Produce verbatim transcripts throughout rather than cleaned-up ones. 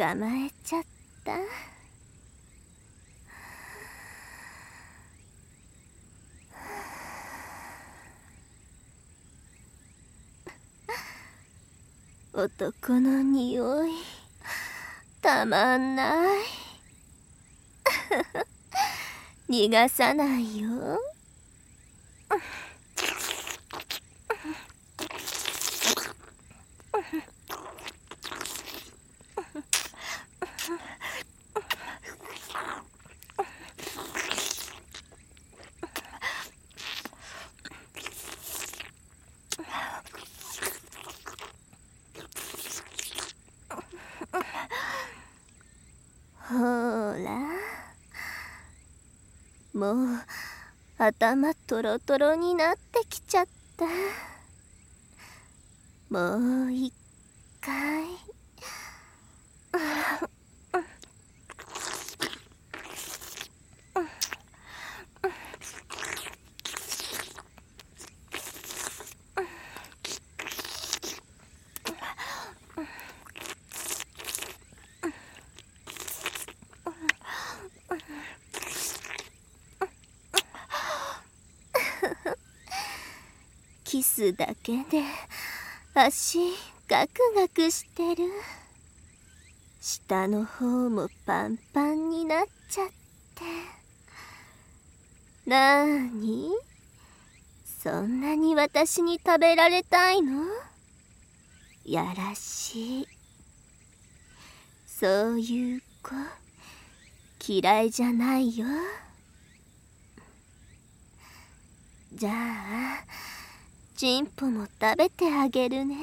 捕まえちゃった。男の匂いたまんない。逃がさないよ。ほら、もう頭トロトロになってきちゃった。もう一回。キスだけで足ガクガクしてる。下の方もパンパンになっちゃって。なーに？そんなに私に食べられたいの？やらしい。そういう子嫌いじゃないよ。じゃあチンポも食べてあげるね。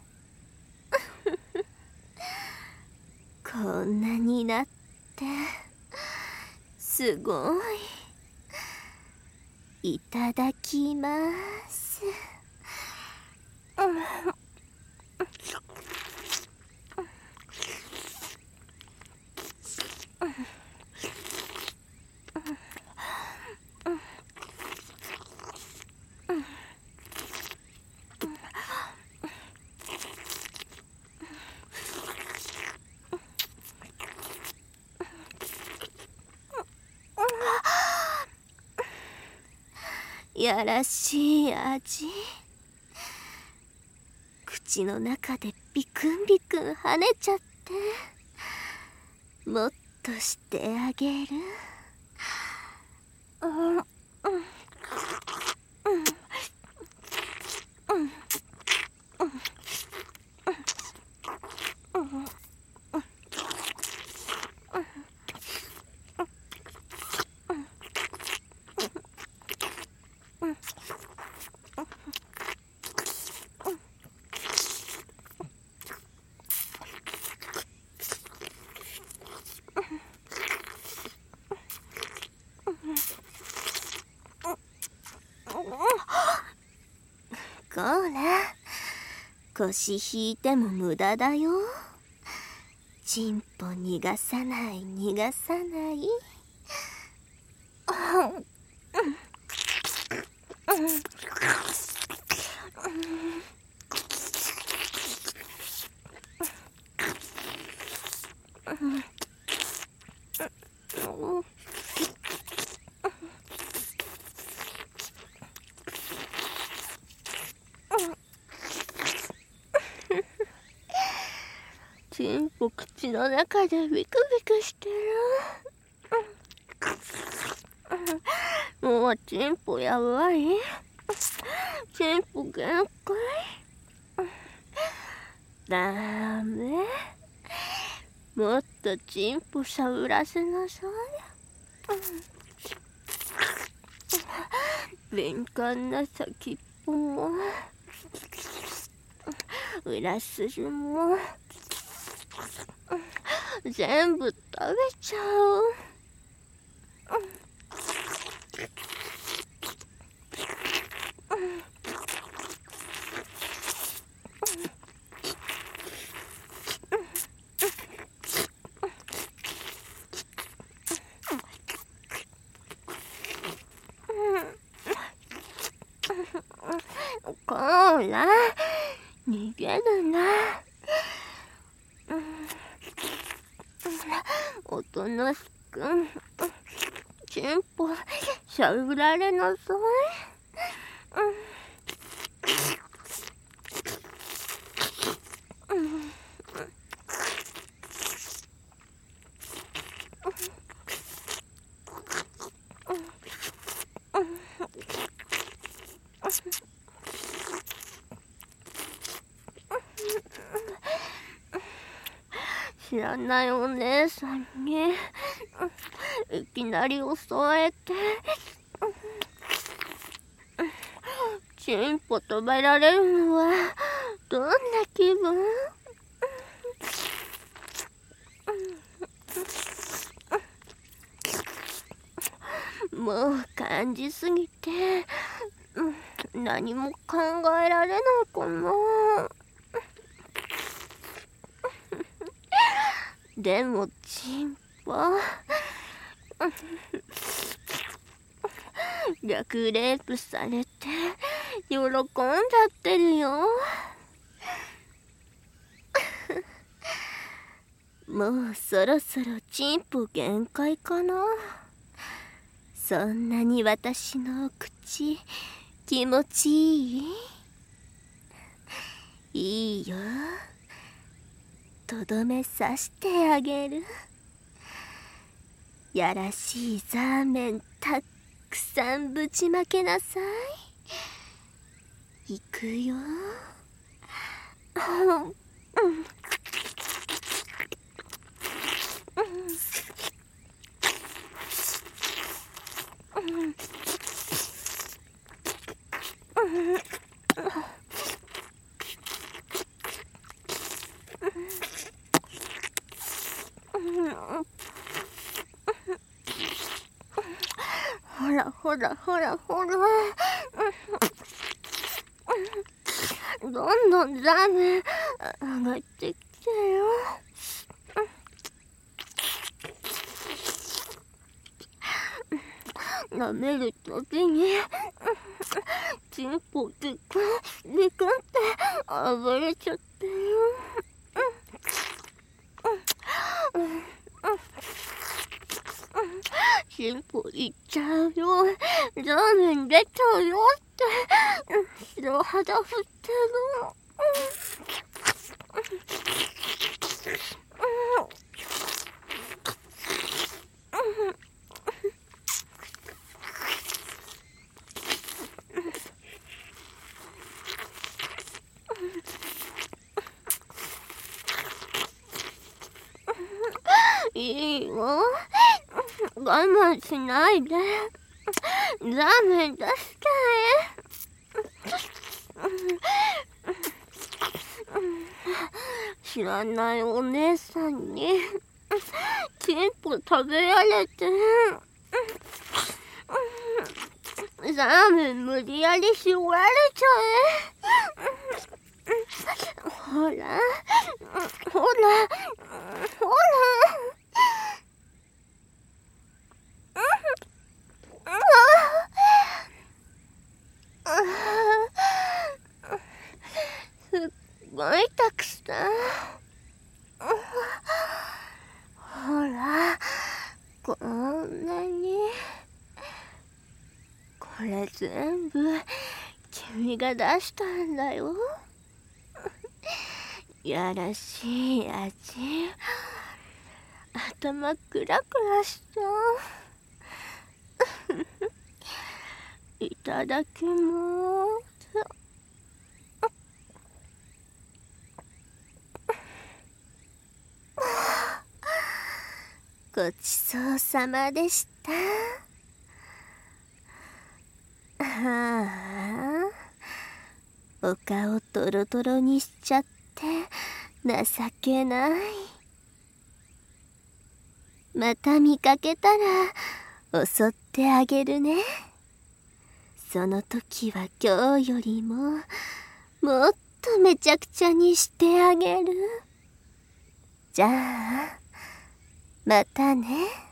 こんなになってすごい。いただきます。やらしい味。口の中でビクンビクン跳ねちゃって、もっとしてあげる。うんうんこら、腰引いても無駄だよ。チンポ逃がさない逃がさない。チンポ口の中でビクビクしてる。もうチンポやばい。チンポ限界。ダメ。もっとチンポしゃぶらせなさい。敏感な先っぽも裏筋も全部食べちゃう。こら、逃げるな。 おとなしくチンポしゃぶられなさい。知らないお姉さんにいきなり襲われてチンポ飛べられるのはどんな気分？もう感じすぎて何も考えられないかな。でもチンポ略レイプされて喜んじゃってるよ。もうそろそろチンポ限界かな。そんなに私のお口気持ちいい？いいよ。とどめさしてあげる。やらしいザーメンたくさんぶちまけなさい。いくよ。ほらほらほらほら。どんどんザーメン上がってきてよ。舐めるときにチンポビクンビクンって暴れちゃってよ。チンポいっちゃうよ。ザーメン出ちゃうよって白肌振ってる。いいよ。我慢しないで。ザーメン出して知らないお姉さんにチンポ食べられてザーメン無理やり絞られちゃえ。ほらほらほら。すっごいたくさん。ほらこんなに。これ全部君が出したんだよ。やらしい味。頭クラクラした。いただきます。ごちそうさまでした。はあ、お顔トロトロにしちゃって情けない。また見かけたら襲ってあげるね。その時は今日よりももっとめちゃくちゃにしてあげる。じゃあまたね。